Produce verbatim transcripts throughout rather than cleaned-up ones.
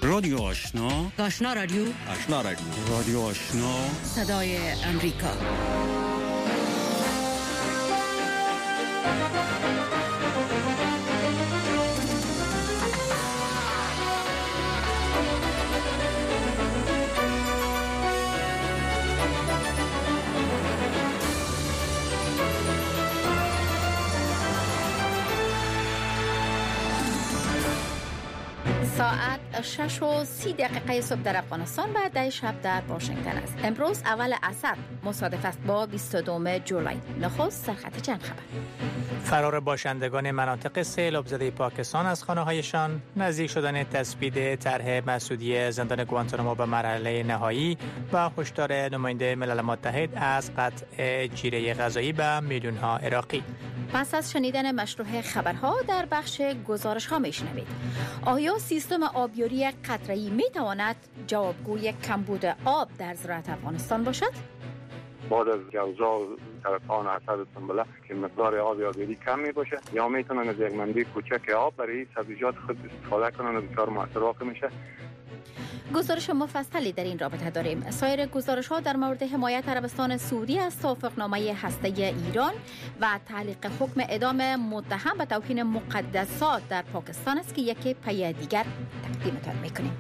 رادیو آشنا، آشنا رادیو، آشنا رادیو، رادیو آشنا، صدای امریکا. ساعت شش و سی دقیقه صبح در افغانستان و ده شب در واشنگتن است. امروز اول عصر مصادف است با بیست و دوم جولای. نخست سرخط چند خبر. فرار باشندگان مناطق سیلاب زده پاکستان از خانه‌هایشان، نزدیک شدن تثبیت طرح مسدودی زندان گوانتانامو به مرحله نهایی و هشدار نماینده ملل متحد از قطع جیره غذایی به میلیون‌ها عراقی. پس از شنیدن مشروع خبرها در بخش گزارش ها میشنوید. آیا سیستم آبیاری قطره‌ای میتواند جوابگوی کمبود آب در زراعت افغانستان باشد؟ بعد از جوزا سرطان حسد سنبله که مقدار آب آبیاری کم می باشه یا میتونن از یک منبع کوچک آب برای سبزیجات خود استفاده کنن و بسیار موثر واقع میشه. گزارش مفصلی در این رابطه داریم. سایر گزارش ها در مورد حمایت عربستان سعودی از توافقنامه هسته‌ای ایران و تعلیق حکم اعدام متهم به توهین مقدسات در پاکستان است که یکی پی دیگر تقدیمتان میکنیم.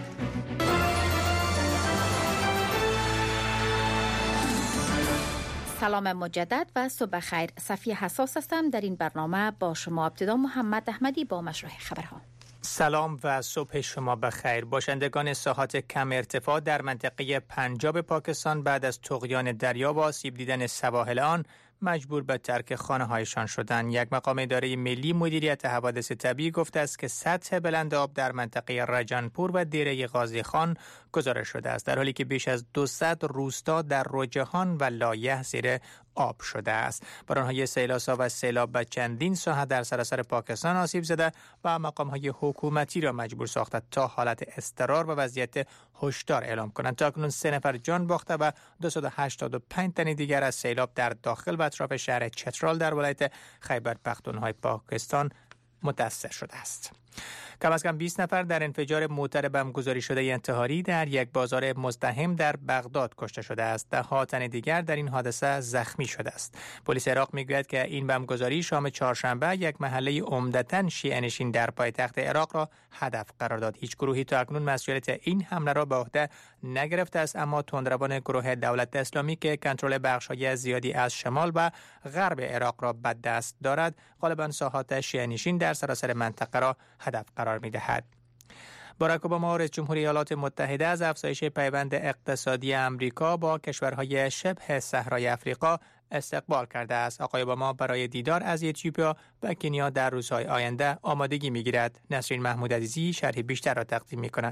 سلام مجدد و صبح خیر. صفیه حساس هستم. در این برنامه با شما ابتدا محمد احمدی با مشروع خبرها. سلام و صبح شما بخیر. باشندگان ساحات کم ارتفاع در منطقه پنجاب پاکستان بعد از طغیان دریا و آسیب دیدن سواحل آن مجبور به ترک خانه‌هایشان شدند. یک مقام اداره ملی مدیریت حوادث طبیعی گفته است که سطح بلند آب در منطقه رجنپور و دیره غازی خان گزارش شده است، در حالی که بیش از دویست روستا در روجهان و لایه زیر آب شده است. باران‌های سیلاسا و سیلاب به چندین ساحه در سراسر پاکستان آسیب زده و مقام‌های حکومتی را مجبور ساخته تا حالت اضطرار و وضعیت هشدار اعلام کنند. تا اکنون سه نفر جان باخته و دویست و هشتاد و پنج تن دیگر از سیلاب در داخل و اطراف شهر چترال در ولایت خیبر پختونخوا پاکستان متاثر شده است. کم از کم بیست نفر در انفجار موتر بم گذاری شده انتحاری در یک بازار مزدحم در بغداد کشته شده است. ده ها تن دیگر در این حادثه زخمی شده است. پلیس عراق میگوید که این بم گذاری شام چهارشنبه یک محله عمدتاً شیعه نشین در پایتخت عراق را هدف قرار داد. هیچ گروهی تا اکنون مسئولیت این حمله را به عهده نگرفته است، اما تندروان گروه دولت اسلامی که کنترل بخش‌های زیادی از شمال و غرب عراق را به دست دارد، غالباً ساحات شیعه نشین در سراسر منطقه را هدف قرار می‌دهد. باراک اوباما رئیس جمهور ایالات متحده از افزایش پیوند اقتصادی امریکا با کشورهای شبه صحرای افریقا استقبال کرده است. آقای اوباما برای دیدار از اتیوپیا و کنیا در روزهای آینده آمادگی می‌گیرد. نسرین محمود عزیزی شرح بیشتر را تقدیم می‌کند.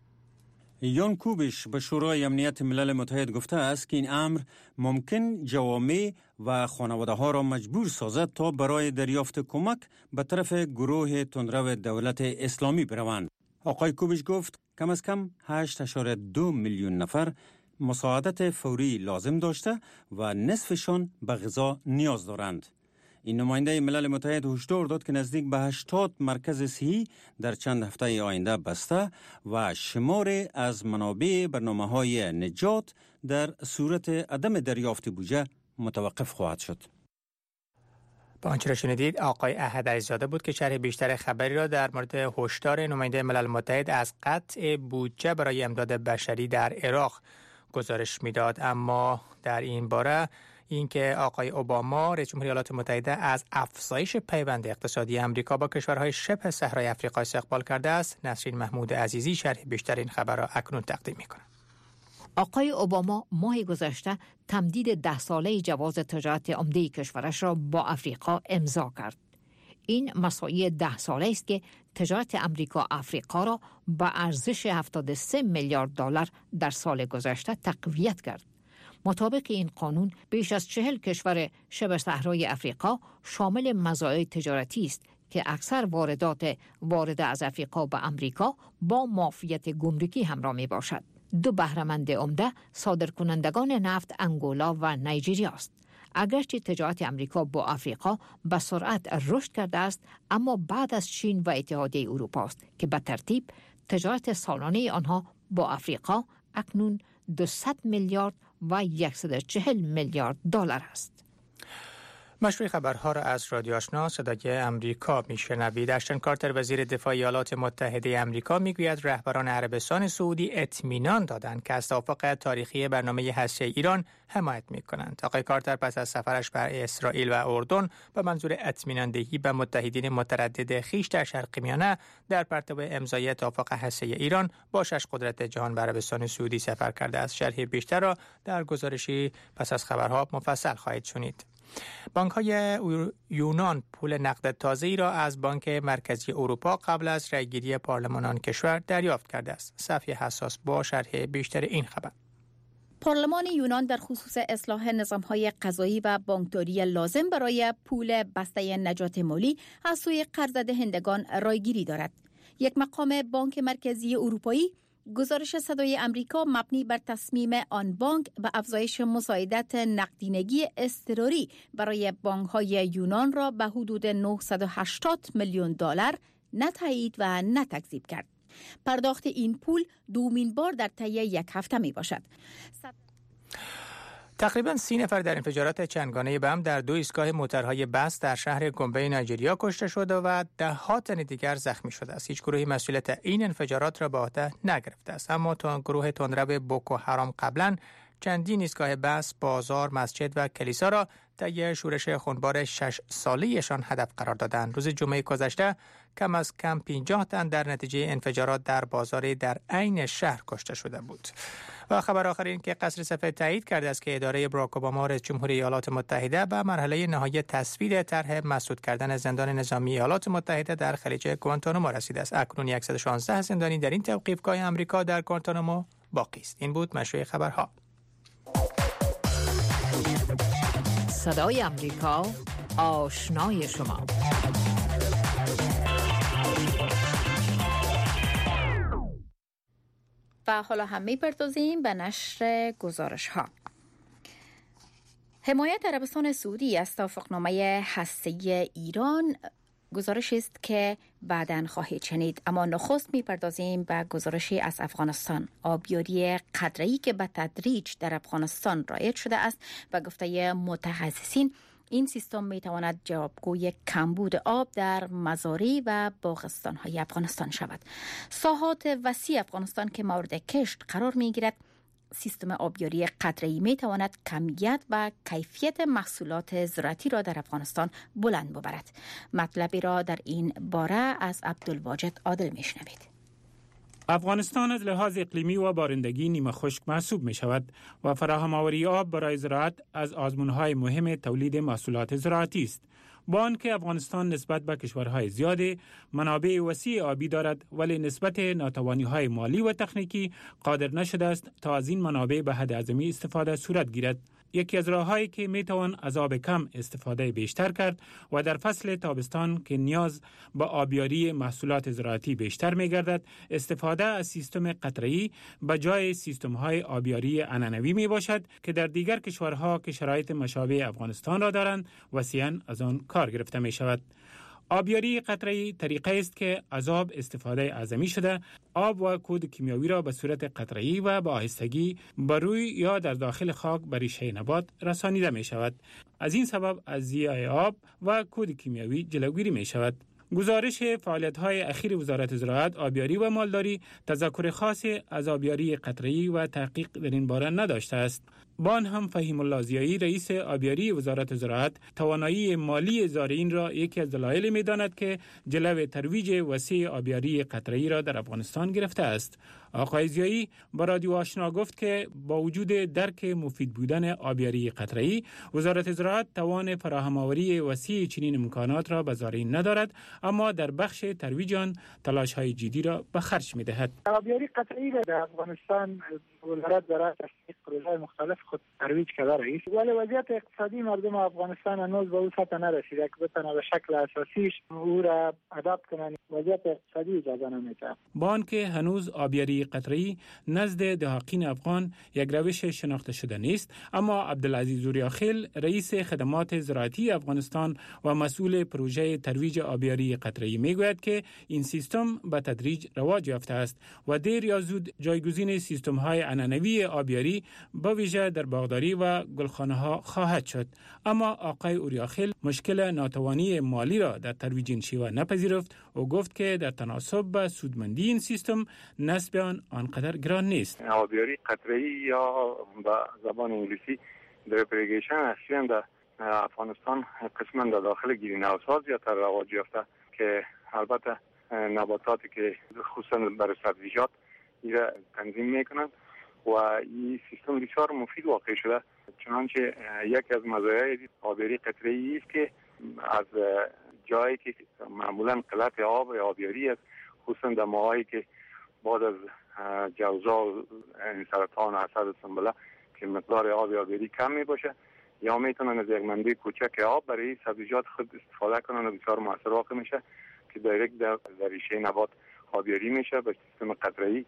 یان کوبش به شورای امنیت ملل متحد گفته است که این امر ممکن جوامع و خانواده ها را مجبور سازد تا برای دریافت کمک به طرف گروه تندرو دولت اسلامی بروند. آقای کوبش گفت کم از کم هشت ممیز دو میلیون نفر مساعدت فوری لازم داشته و نصفشان به غذا نیاز دارند. این نماینده ملل متحد هشدار داد که نزدیک به هشتاد مرکز صحی در چند هفته آینده بسته و شمار از منابع برنامه‌های نجات در صورت عدم دریافت بودجه متوقف خواهد شد. با آنچه را شنیدید آقای احد عزیزاده بود که شرح بیشتر خبری را در مورد هشدار نماینده ملل متحد از قطع بودجه برای امداد بشری در عراق گزارش میداد. اما در این باره اینکه آقای اوباما رئیس جمهور ایالات متحده از افزایش پیوند اقتصادی امریکا با کشورهای شبه صحرای افریقا استقبال کرده است، نسرین محمود عزیزی شرح بیشتر این خبر را اکنون تقدیم می‌کند. آقای اوباما ماه گذشته تمدید ده ساله جواز تجارت عمده کشورش را با افریقا امضا کرد. این مساعی ده ساله است که تجارت امریکا افریقا را با ارزش هفتاد و سه میلیارد دلار در سال گذشته تقویت کرد. مطابق این قانون بیش از چهل کشور شبه صحرای افریقا شامل مزایای تجارتی است که اکثر واردات وارد از افریقا به امریکا با معافیت گمرکی همراه می باشد. دو بهره‌مند عمده صادرکنندگان نفت انگولا و نیجریه است. اگرچه تجارت امریکا با افریقا به سرعت رشد کرده است، اما بعد از چین و اتحادیه اروپا است که به ترتیب تجارت سالانه آنها با آفریقا اکنون دویست میلیارد و صد و چهل میلیارد دلار است. مشروع خبرها را از رادیو آشنا صدای امریکا میشنوید. اشتن کارتر وزیر دفاع ایالات متحده امریکا میگوید رهبران عربستان سعودی اطمینان دادند که از توافق تاریخی برنامه هسته‌ای ایران حمایت میکنند. آقای کارتر پس از سفرش بر اسرائیل و اردن به منظور اطمینان دهی به متحدین متردد خویش در شرق میانه در پرتو امضای توافق هسته‌ای ایران با شش قدرت جهان به عربستان سعودی سفر کرده است. شرح بیشتر را در گزارشی پس از خبرها مفصل خواهید شنید. بانک‌های یونان پول نقد تازه‌ای را از بانک مرکزی اروپا قبل از رأیگیری پارلمان آن کشور دریافت کرده است. صفحه حساس با شرح بیشتر این خبر. پارلمان یونان در خصوص اصلاح نظام‌های قضایی و بانکداری لازم برای پول بسته نجات مالی از سوی قرض‌دهندگان رایگیری دارد. یک مقام بانک مرکزی اروپایی گزارش صدای امریکا مبنی بر تصمیم آن بانک به افزایش مساعدت نقدینگی اضطراری برای بانک‌های یونان را به حدود نهصد و هشتاد میلیون دلار نه تایید و نه تکذیب کرد. پرداخت این پول دومین بار در طی یک هفته می باشد. تقریباً سی نفر در انفجارات چندگانه بم در دو ایستگاه موترهای بس در شهر گومبه نیجریه کشته شده و ده ها تن دیگر زخمی شده است. هیچ گروهی مسئولیت این انفجارات را به عهده نگرفته است، اما تا گروه تندرو بوکو حرام قبلاً چندین ایستگاه بس، بازار، مسجد و کلیسا را طی شورش خونبار شش ساله‌ایشان هدف قرار دادند. روز جمعه گذشته کم از کم پنجاه تن در نتیجه انفجارات در بازاری در عین شهر کشته شده بود. و خبر آخر این که قصر سفید تایید کرده است که اداره باراک اوباما رئیس جمهور ایالات متحده به مرحله نهایی تصویب طرح مسدود کردن زندان نظامی ایالات متحده در خلیج گوانتانامو رسیده است. اکنون صد و شانزده زندانی در این توقیفگاه آمریکا در گوانتانامو باقی است. این بود مشروع خبرها. صدای امریکا، آشنای شما. و حالا هم می‌پردازیم به نشر گزارش ها. حمایت عربستان سعودی از توافقنامه هسته‌ای ایران گزارش است که بعداً خواهید شنید، اما نخست می‌پردازیم به گزارشی از افغانستان. آبیاری قطره‌ای که به تدریج در افغانستان رایج شده است و گفته متخصصین این سیستم می‌تواند جوابگوی کمبود آب در مزارع و باغستان‌های افغانستان شود. ساحات وسیع افغانستان که مورد کشت قرار می‌گیرد، سیستم آبیاری قطره‌ای می‌تواند کمیت و کیفیت محصولات زراعتی را در افغانستان بلند ببرد. مطلبی را در این باره از عبدالواجد عادل می‌شنوید. افغانستان از لحاظ اقلیمی و بارندگی نیمه خشک محسوب می شود و فراهم آوری آب برای زراعت از آزمون‌های مهم تولید محصولات زراعتی است. با آنکه افغانستان نسبت به کشورهای زیاد منابع وسیع آبی دارد، ولی نسبت ناتوانی‌های مالی و تکنیکی قادر نشده است تا از این منابع به حد اعظمی استفاده صورت گیرد. یکی از راه‌هایی که میتوان از آب کم استفاده بیشتر کرد و در فصل تابستان که نیاز به آبیاری محصولات زراعتی بیشتر می‌گردد، استفاده از سیستم قطره‌ای به جای سیستم‌های آبیاری عنعنوی میباشد که در دیگر کشورها که شرایط مشابه افغانستان را دارند وسیعاً از آن کار گرفته می‌شود. آبیاری قطره‌ای طریقه است که از آب استفاده اعظمی شده آب و کود کیمیاوی را به صورت قطره‌ای و با آهستگی بر روی یا در داخل خاک به ریشه نبات رسانیده می شود. از این سبب از ضیاع آب و کود کیمیاوی جلوگیری می شود. گزارش فعالیت‌های اخیر وزارت زراعت، آبیاری و مالداری تذکر خاصی از آبیاری قطره‌ای و تحقیق در این باره نداشته است. با آن هم فهیم الله ضیایی رئیس آبیاری وزارت زراعت توانایی مالی زارعین را یکی از دلایل می‌داند که جلو ترویج وسیع آبیاری قطره‌ای را در افغانستان گرفته است. آقای ضیایی با رادیو آشنا گفت که با وجود درک مفید بودن آبیاری قطره‌ای، وزارت زراعت توان فراهم‌آوری وسیع چنین امکانات را به زارعین ندارد، اما در بخش ترویج آن تلاش‌های جدی را به خرج می‌دهد. آبیاری قطره‌ای را در افغانستان وزارت زراعت از پروژه‌های مختلف خود ترویج کرده رئیس، ولی وضعیت اقتصادی مردم افغانستان هنوز به اون سطح نرسیده که بتونه به شکل اساسیش او را اداپت کنن. وضعیت اقتصادی اجازه نمیده. بانک هنوز آبیاری قطره‌ای نزد دهاقین افغان یک روش شناخته شده نیست، اما عبدالعزیز اوریاخیل رئیس خدمات زراعتی افغانستان و مسئول پروژه ترویج آبیاری قطره‌ای میگوید که این سیستم به تدریج رواج یافته است و دیر یا زود جایگزین سیستم‌های عنعنوی آبیاری به ویژه در باغداری و گلخانه‌ها خواهد شد. اما آقای اوریاخیل مشکل ناتوانی مالی را در ترویج این شیوه نپذیرفت و گفت که در تناسب با سودمندی این سیستم نسب آن آنقدر گران نیست. آبیاری قطره‌ای یا به زبان انگلیسی دریپ ایریگیشن اصلا در افغانستان قسما در داخل گرین هاوس ها زیادتر رواج یافته که البته نباتاتی که خصوصا برای سبزیجات ایره تنظیم میکنند و این سیستم بسیار مفید واقع شده. چنانچه یکی از مزایای آبیاری قطره‌ای است که از جایی که معمولا قلت آب و آبیاری است، خصوصا در ماهایی که بعد از جوزا و سرطان و حسد سنبله که مقدار آب آبیاری کم می باشه، یا میتونن از یک منبع کوچک آب برای سبزیجات خود استفاده کنن و بسیار موثر واقع میشه که دایرکت در ریشه نبات آبیاری میشه به سیستم قطره‌ای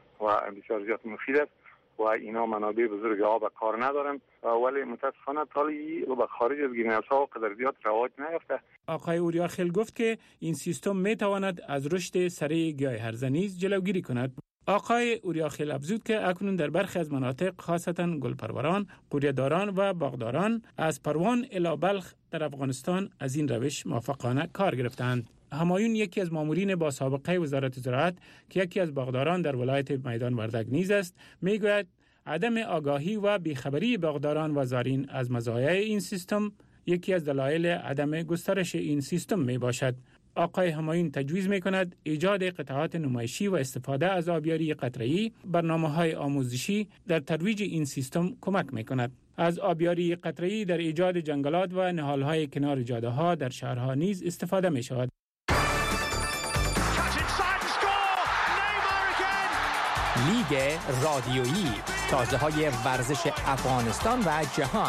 و بسیار زیاد مفید است و اینا منابع بزرگ آب کار ندارن، ولی متاسفانه تالی به خارج از گرین هاوس ها قدر زیاد رواج نیافته. آقای اوریاخیل گفت که این سیستم میتواند از رشد سریع گیاه هرزه نیز جلوگیری کند. آقای اوریاخیل افزود که اکنون در برخی از مناطق خاصتا گلپروران، قوریه‌داران و باغداران از پروان الی بلخ در افغانستان از این روش موافقانه کار گرفتند. همایون یکی از مامورین با سابقه وزارت زراعت که یکی از باغداران در ولایت میدان وردک نیز است، میگوید عدم آگاهی و بیخبری باغداران و زارین از مزایای این سیستم یکی از دلایل عدم گسترش این سیستم می باشد. آقای همایون تجویز می کند ایجاد قطعات نمایشی و استفاده از آبیاری قطره‌ای برنامه‌های آموزشی در ترویج این سیستم کمک می کند. از آبیاری قطره‌ای در ایجاد جنگلات و نهال‌های کنار جاده‌ها در شهرها نیز استفاده می شود. لیگ رادیویی، تازه های ورزش افغانستان و جهان.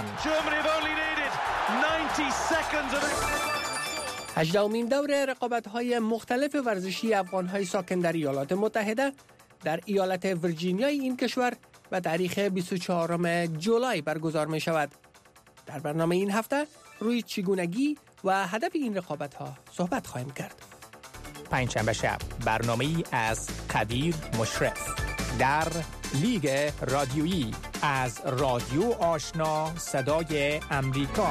هجدهمین دور رقابت‌های مختلف ورزشی افغان‌های ساکن در ایالات متحده در ایالت ویرجینیا این کشور به تاریخ بیست و چهارم جولای برگزار می شود. در برنامه این هفته روی چگونگی و هدف این رقابت‌ها صحبت خواهیم کرد. پنجشنبه شب برنامه‌ای از قدیر مشرف در لیگ رادیویی از رادیو آشنا صدای امریکا.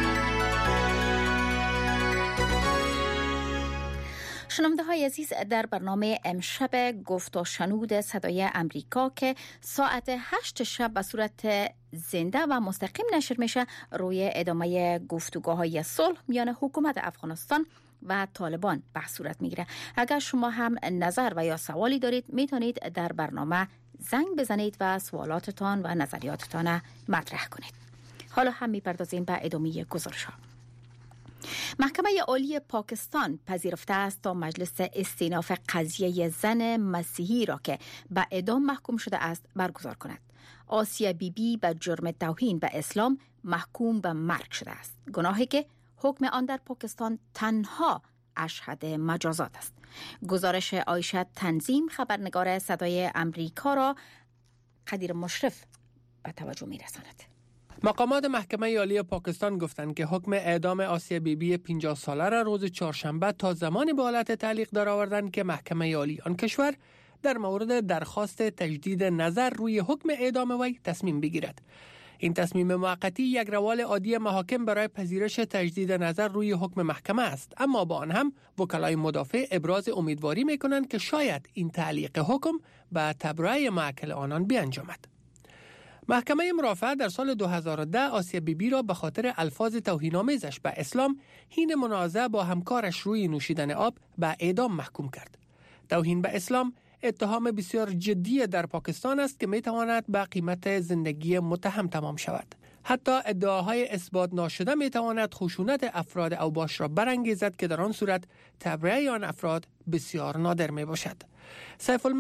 شنونده های عزیز، در برنامه امشب گفت و شنود صدای امریکا که ساعت هشت شب به صورت زنده و مستقیم نشر میشه، روی ادامه گفتگوهای صلح میان حکومت افغانستان و طالبان به صورت میگیره. اگر شما هم نظر و یا سوالی دارید میتونید در برنامه زنگ بزنید و سوالاتتان و نظریاتتان مطرح کنید. حالا هم میپردازیم به ادامه گزارش ها. محکمه عالی پاکستان پذیرفته است تا مجلس استئناف قضیه زن مسیحی را که به اعدام محکوم شده است برگزار کند. آسیا بی بی به جرم توهین به اسلام محکوم به مرگ شده است، گناهی که حکم آن در پاکستان تنها اشهد مجازات است. گزارش عایشه تنظیم، خبرنگار صدای امریکا، را قدیر مشرف به توجه می رساند. مقامات محکمه عالی پاکستان گفتند که حکم اعدام آسیا بی بی پنجاه ساله را روز چهارشنبه تا زمانی به حالت تعلیق درآوردند که محکمه عالی آن کشور در مورد درخواست تجدید نظر روی حکم اعدام وی تصمیم بگیرد. این تصمیم موقتی یک روال عادی محاکم برای پذیرش تجدید نظر روی حکم محکمه است، اما با آن هم وکلای مدافع ابراز امیدواری می‌کنند که شاید این تعلیق حکم به تبرئه معکل آنان بیانجامد. محکمه مرافعه در سال دو هزار و ده آسیا بی بی را به خاطر الفاظ توهین‌آمیزش به اسلام حین منازعه با همکارش روی نوشیدن آب به اعدام محکوم کرد. توهین به اسلام اتهام بسیار جدی در پاکستان است که میتواند به قیمت زندگی متهم تمام شود. حتی ادعاهای اثبات ناشده میتواند خشونت افراد اوباش را برانگیزد که در آن صورت تبرئه آن افراد بسیار نادر می باشد. سیف الملوک،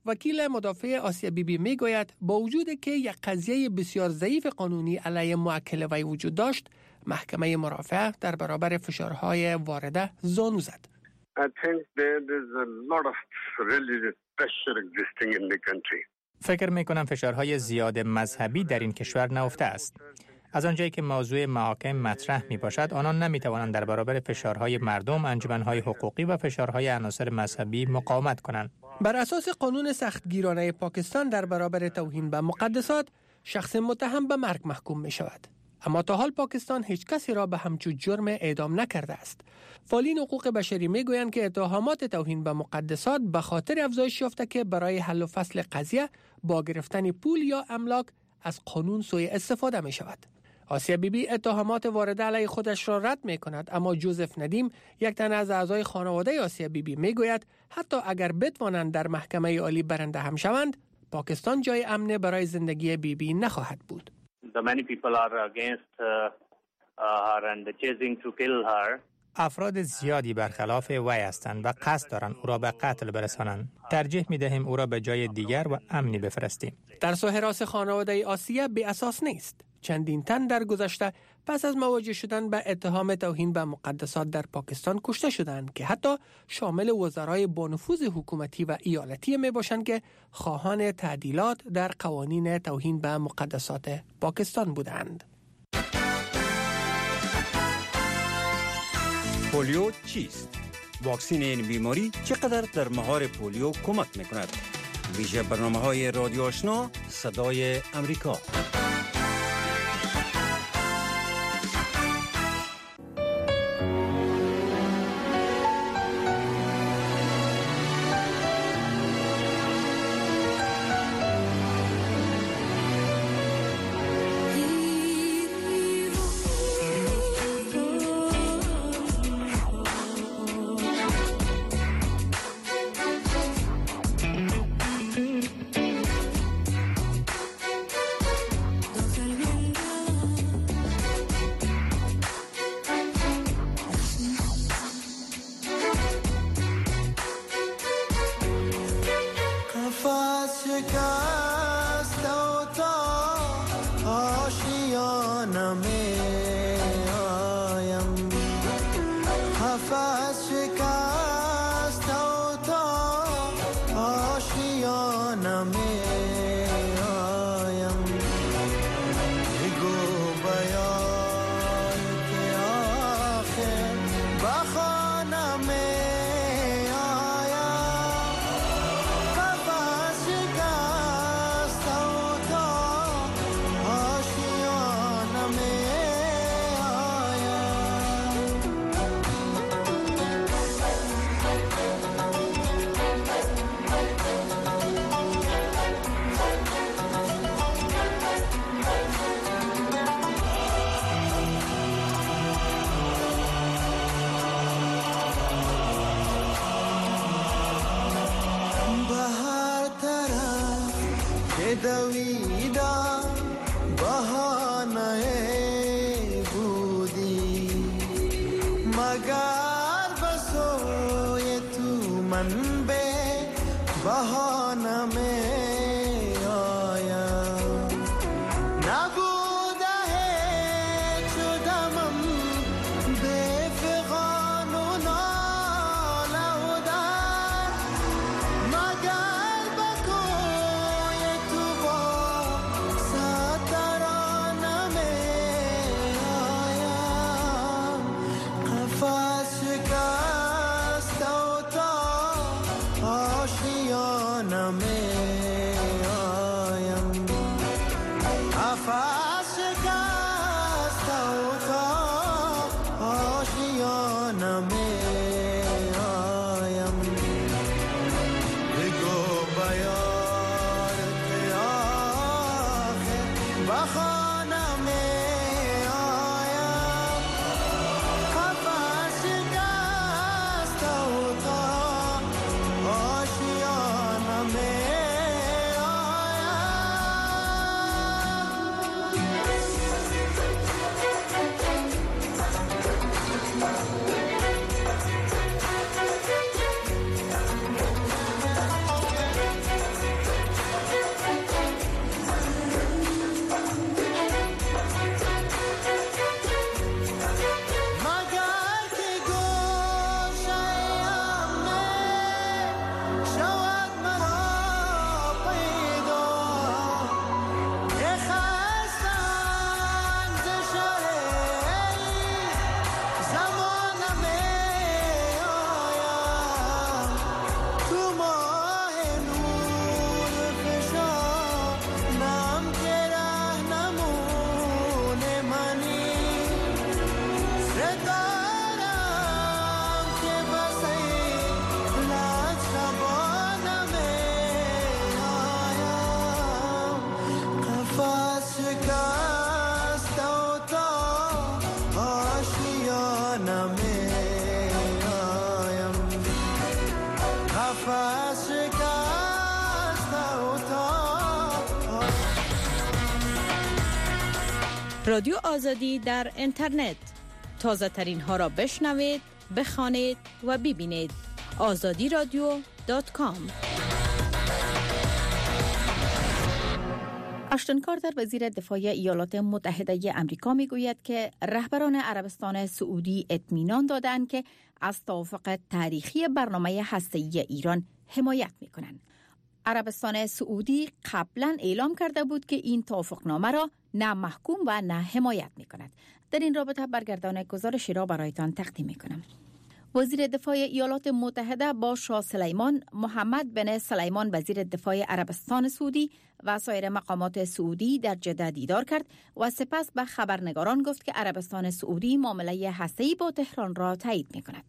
وکیل مدافع آسیا بیبی می گوید با وجود که یک قضیه بسیار ضعیف قانونی علیه موکل وی وجود داشت، محکمه مرافعه در برابر فشارهای وارده زانو زد. I think there is a lot of religious pressure existing in the country. فکر می کنم فشارهای زیاد مذهبی در این کشور نهفته است. از آنجایی که موضوع محاکم مطرح می باشد، آنان نمی توانند در برابر فشارهای مردم، انجمنهای حقوقی و فشارهای عناصر مذهبی مقاومت کنند. بر اساس قانون سختگیرانه پاکستان در برابر توهین به مقدسات، شخص متهم به مرگ محکوم می شود. اما تا حال پاکستان هیچ کسی را به همچون جرم اعدام نکرده است. فعالین حقوق بشری می گویند که اتهامات توهین به مقدسات به خاطر افزایش یافته که برای حل و فصل قضیه با گرفتن پول یا املاک از قانون سوء استفاده می شود. آسیا بیبی اتهامات وارده علیه خودش را رد می کند، اما جوزف ندیم، یک تن از اعضای خانواده آسیا بیبی می گوید حتی اگر بتوانند در محکمه عالی برنده هم شوند، پاکستان جای امن برای زندگی بیبی نخواهد بود. The many people are against uh, uh, her and chasing to kill her. افراد زیادی برخلاف وی هستند و قصد دارند او را به قتل برسانند. ترجیح می دهیم او را به جای دیگر و امنی بفرستیم. در حراس خانواده آسیا بی اساس نیست. چندین تن در گذشته پس از مواجه شدن به اتهام توهین به مقدسات در پاکستان کشته شدند که حتی شامل وزرای با نفوذ حکومتی و ایالتی می باشند که خواهان تعدیلات در قوانین توهین به مقدسات پاکستان بودند. پولیو چیست؟ واکسین این بیماری چقدر در مهار پولیو کمک میکند؟ ویژه برنامه‌های رادیو آشنا صدای امریکا. رادیو آزادی در اینترنت. تازه ترین ها را بشنوید، بخوانید و ببینید. آزادی رادیو دات کام. اشتون کارتر وزیر دفاع ایالات متحده آمریکا میگوید که رهبران عربستان سعودی اطمینان دادند که از توافق تاریخی برنامه هسته‌ای ایران حمایت می‌کنند. عربستان سعودی قبلا اعلام کرده بود که این توافقنامه را نه محکوم و نه حمایت می‌کند. در این رابطه برگردان گزارشی را برایتان تقدیم می‌کنم. وزیر دفاع ایالات متحده با شاه سلیمان، محمد بن سلیمان وزیر دفاع عربستان سعودی و سایر مقامات سعودی در جده دیدار کرد و سپس به خبرنگاران گفت که عربستان سعودی معامله هسته‌ای با تهران را تایید می‌کند.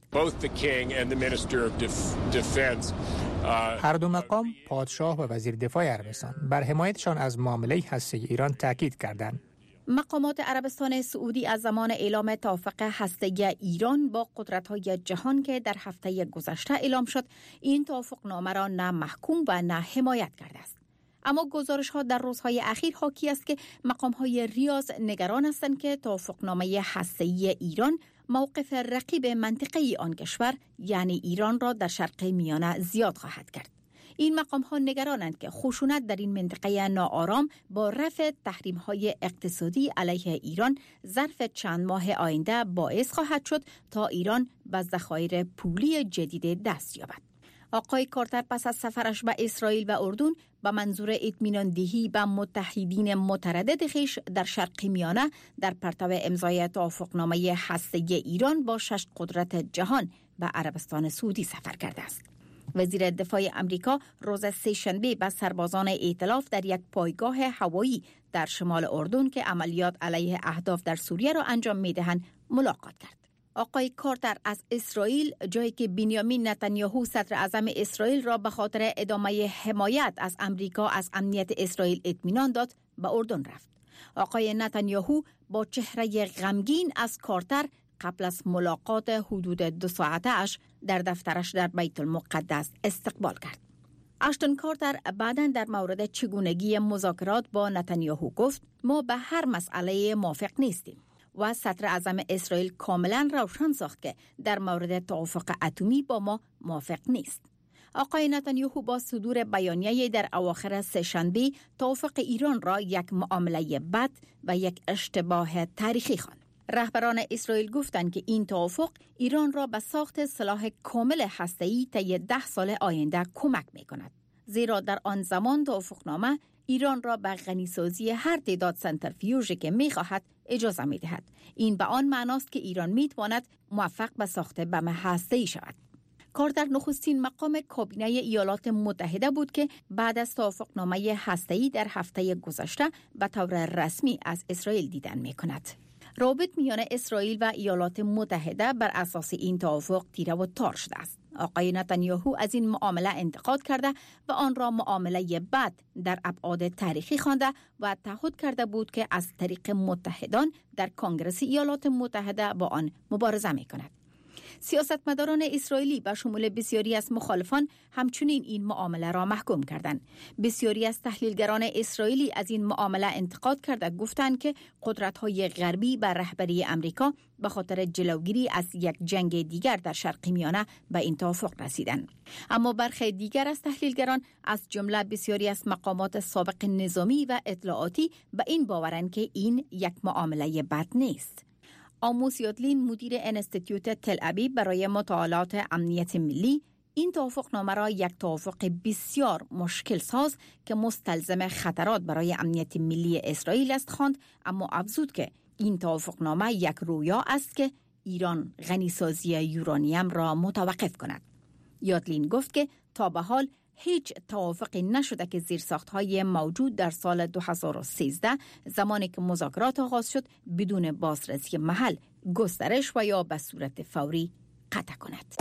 هر دو مقام، پادشاه و وزیر دفاع عربستان، بر حمایتشان از معامله هسته‌ای ایران تاکید کردند. مقامات عربستان سعودی از زمان اعلام توافق هسته‌ای ایران با قدرت‌های جهان که در هفته گذشته اعلام شد، این توافقنامه را نه محکوم و نه حمایت کرده است. اما گزارش‌ها در روزهای اخیر حاکی است که مقام‌های ریاض نگران هستند که توافقنامه هسته‌ای ایران موقف رقیب منطقه‌ای آن کشور یعنی ایران را در شرق میانه زیاد خواهد کرد. این مقام ها نگرانند که خشونت در این منطقه ناآرام با رفع تحریم های اقتصادی علیه ایران ظرف چند ماه آینده باعث خواهد شد تا ایران به ذخایر پولی جدید دست یابد. آقای کارتر پس از سفرش به اسرائیل و اردن به منظور اطمینان دهی به متحدین متردد خویش در شرق میانه در پرتو امضای توافقنامه هسته‌ای ایران با شش قدرت جهان به عربستان سعودی سفر کرده است. وزیر دفاع امریکا روز سه‌شنبه با سربازان ائتلاف در یک پایگاه هوایی در شمال اردن که عملیات علیه اهداف در سوریه را انجام می‌دهند ملاقات کرد. آقای کارتر از اسرائیل، جایی که بنیامین نتانیاهو صدر اعظم اسرائیل را به خاطر ادامه حمایت از امریکا از امنیت اسرائیل اطمینان داد، به اردن رفت. آقای نتانیاهو با چهره غمگین از کارتر قبل از ملاقات حدود دو ساعته اش در دفترش در بیت المقدس استقبال کرد. اشتون کارتر بعداً در مورد چگونگی مذاکرات با نتانیاهو گفت: ما به هر مسئله موافق نیستیم و صدر اعظم اسرائیل کاملا روشن ساخت که در مورد توافق اتمی با ما موافق نیست. آقای نتانیاهو با صدور بیانیه در اواخر سه‌شنبه توافق ایران را یک معامله بد و یک اشتباه تاریخی خواند. رهبران اسرائیل گفتند که این توافق ایران را به ساخت سلاح کامل هسته‌ای طی ده سال آینده کمک می‌کند. زیرا در آن زمان توافقنامه ایران را به غنیسازی هر تعداد سنتریفیوژی که می‌خواهد اجازه می‌دهد. این به آن معناست که ایران می‌تواند موفق به ساخت بم هسته‌ای شود. کارتر نخستین مقام کابینه ایالات متحده بود که بعد از توافقنامه هسته‌ای در هفته گذشته به طور رسمی از اسرائیل دیدن می‌کند. رابط میان اسرائیل و ایالات متحده بر اساس این توافق تیره و تار شده است. آقای نتانیاهو از این معامله انتقاد کرده و آن را معامله بد در ابعاد تاریخی خوانده و تعهد کرده بود که از طریق متحدان در کنگره ایالات متحده با آن مبارزه می‌کند. سیاستمداران اسرائیلی به شمول بسیاری از مخالفان همچنین این معامله را محکوم کردند. بسیاری از تحلیلگران اسرائیلی از این معامله انتقاد کرده گفتند که قدرت‌های غربی بر رهبری امریکا به خاطر جلوگیری از یک جنگ دیگر در شرق میانه به این توافق رسیدند. اما برخی دیگر از تحلیلگران از جمله بسیاری از مقامات سابق نظامی و اطلاعاتی به این باورند که این یک معامله بد نیست. آموس یادلین مدیر انستیتوت تل ابیب برای مطالعات امنیت ملی این توافقنامه را یک توافق بسیار مشکل ساز که مستلزم خطرات برای امنیت ملی اسرائیل است خواند، اما افزود که این توافقنامه یک رویا است که ایران غنیسازی یورانیم را متوقف کند. یادلین گفت که تا به حال هیچ توافقی نشده که زیرساخت‌های موجود در سال دو هزار و سیزده زمانی که مذاکرات آغاز شد بدون بازرسی محل گسترش و یا به صورت فوری قطع کند.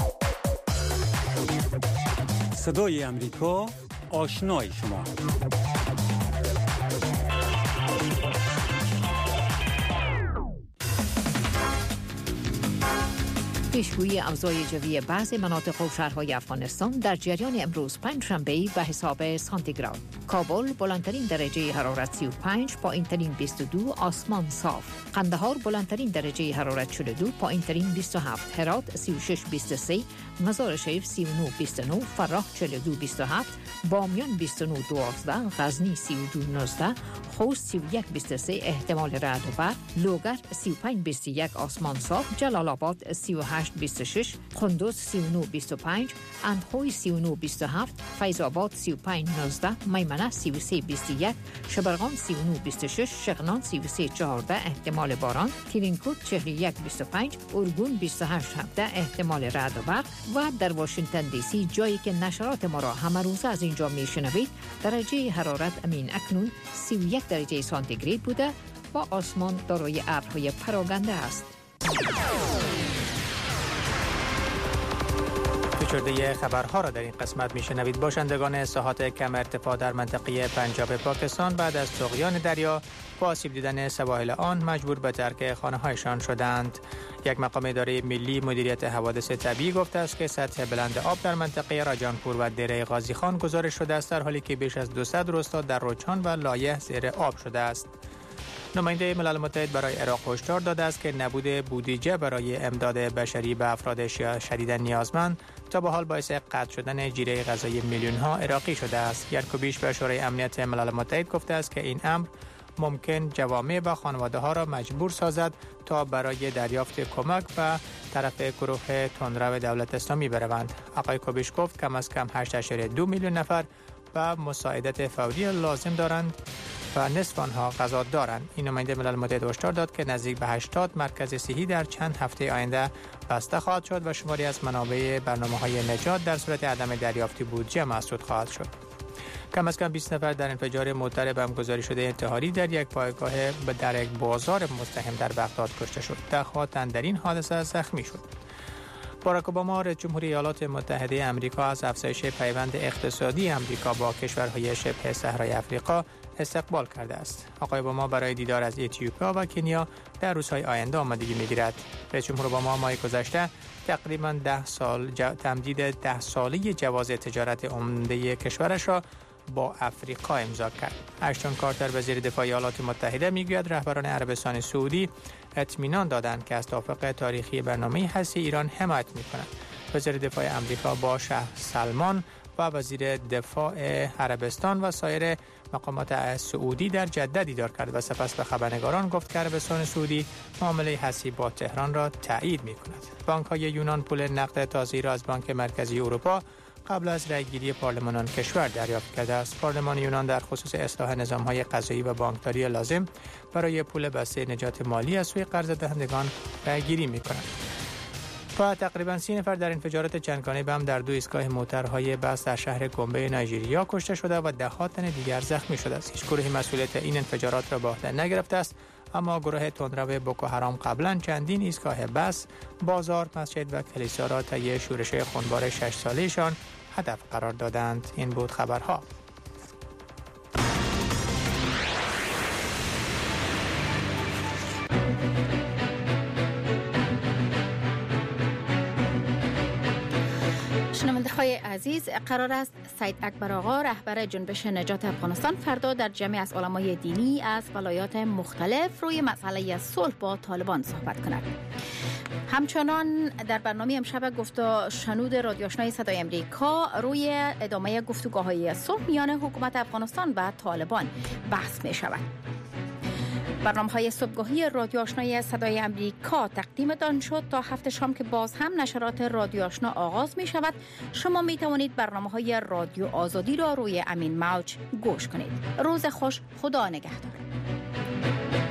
صدای امریکا، آشنای شما. پیشگویی اوضاع جوی بعضی مناطق و شهرهای افغانستان در جریان امروز پنجشنبه به حساب سانتیگراد. کابل بلندترین درجه حرارت سی و پنج، پایینترین بیست و دو، آسمان صاف. قندهار بلندترین درجه حرارت چهل و دو، پایینترین بیست و هفت. هرات سی و شش بیست و سه، مزار شریف سی و نه بیست و نه، فراه چهل و دو بیست و هفت، بامیان بیست و نه دوازده، غزنی سی و دو نوزده، خوست سی و یک بیست و سه، احتمال رعد و برق، لوگر سی و پنج بیست و یک، آسمان صاف، جلال آباد سی و هشت بیست و شش، قندوز سی و نه بیست و پنج، اندخوی سی و نه بیست و هفت، فیض آباد سی و پنج نوزده، میمنه سی و سه بیست و یک، شبرغان سی و نه بیست و شش، شغنان سی و سه چهارده، احتمال باران، ترینکوت چهل و یک بیست و پنج، اورگون بیست و هشت هفده، احتمال رعد و برق. و در واشنگتن دی سی جایی که نشرات ما را همه روزه از اینجا میشنوید، درجه حرارت امین اکنون سی و یک درجه سانتیگراد بوده و آسمان دارای ابرهای پراگنده است. فیچرده خبرها را در این قسمت میشنوید. باشندگان ساحات کم ارتفاع در منطقه پنجاب پاکستان بعد از طغیان دریا با آسیب دیدن سواحل آن مجبور به ترک خانه‌هایشان شدند. یک مقام اداره ملی مدیریت حوادث طبیعی گفته است که سطح بلند آب در منطقه راجانپور و دره غازی خان گزارش شده است، در حالی که بیش از دویست روستا در رودچان و لایه زیر آب شده است. نماینده ملل متحد برای عراق هشدار داده است که نبود بودجه برای امداد بشری به افراد شدیداً نیازمند تا به حال باعث قطع شدن جیره غذایی میلیون ها عراقی شده است. یرکوبیش به شورای امنیت ملل متحد گفته است که این امر ممکن جوامع و خانواده ها را مجبور سازد تا برای دریافت کمک به طرف گروه تندرو دولت اسلامی بروند. آقای کوبیش گفت کم از کم هشت اشاره دو میلیون نفر و مساعدت فوری لازم دارند و نصف آنها غذا دارند. این نماینده ملل متحد هشدار داد که نزدیک به هشتاد مرکز صحی در چند هفته آینده بسته خواهد شد و شماری از منابع برنامه‌های نجات در صورت عدم دریافت بودجه مسدود خواهد شد. کم از کم بیست نفر در انفجار موتر بم گذاری شده انتحاری در یک پایگاه در یک بازار مزدحم در بغداد کشته شد. ده‌ها تن در این حادثه زخمی شد. باراک اوباما رئیس جمهوری ایالات متحده آمریکا از افزایش پیوند اقتصادی آمریکا با کشورهای شبه صحرای آفریقا استقبال کرده است. آقای اوباما برای دیدار از اتیوپیا و کنیا در روزهای آینده آمادگی می‌گیرد. رئیس جمهور اوباما ماه گذشته تقریباً ده سال جو... تمدید ده ساله جواز تجارت عمده کشورش را با افریقا امضا کرد. اشتون کارتر وزیر دفاع ایالات متحده میگوید رهبران عربستان سعودی اطمینان دادند که از توافق تاریخی برنامه هسته ایران حمایت می‌کنند. وزیر دفاع آمریکا با شاه سلمان و وزیر دفاع عربستان و سایر مقامات سعودی در جده دیدار کرد و سپس به خبرنگاران گفت که عربستان سعودی معامله هستی با تهران را تایید می‌کند. بانک‌های یونان پول نقد تازه‌ای را از بانک مرکزی اروپا قبل از رأیگیری پارلمان کشور دریافت کرده است. پارلمان یونان در خصوص اصلاح نظام‌های قضایی و بانکداری لازم برای پول بسته نجات مالی از سوی قرض دهندگان رأیگیری می‌کند. و تقریباً سی نفر در انفجارات چندگانه بم در دو ایستگاه موترهای بس در شهر گومبه نایجریا کشته شده و ده تن دیگر زخمی شده است. هیچ گروهی مسئولیت این انفجارات را به عهده نگرفته است، اما گروه تندرو بوکو حرام قبلا چندین ایستگاه بس، بازار، مسجد و کلیسا را طی شورش خونبار شش ساله‌شان هدف قرار دادند. این بود خبرها. شنونده‌های عزیز، قرار است سید اکبر آقا رهبر جنبش نجات افغانستان فردا در جمع از علمای دینی از ولایات مختلف روی مسئله صلح با طالبان صحبت کند. همچنان در برنامه امشب گفت و شنود رادیو آشنای صدای امریکا روی ادامه گفتگوهای صلح میان حکومت افغانستان و طالبان بحث می شود. برنامه‌های صبحگاهی رادیو آشنای صدای امریکا تقدیمتان شد. تا هفته شام که باز هم نشرات رادیو آشنا آغاز می شود، شما می توانید برنامه‌های رادیو آزادی را روی امین موج گوش کنید. روز خوش، خدا نگهدار.